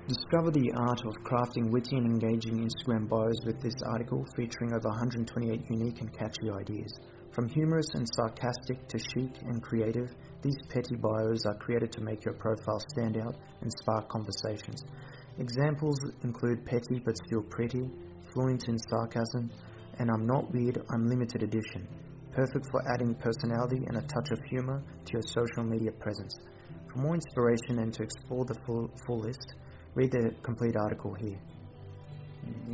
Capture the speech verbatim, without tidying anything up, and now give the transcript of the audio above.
Discover the art of crafting witty and engaging Instagram bios with this article featuring over one hundred twenty-eight unique and catchy ideas. From humorous and sarcastic to chic and creative, these petty bios are created to make your profile stand out and spark conversations. Examples include petty but still pretty, fluent in sarcasm, and I'm not weird, I'm limited edition. Perfect for adding personality and a touch of humor to your social media presence. For more inspiration and to explore the full, full list, read the complete article here.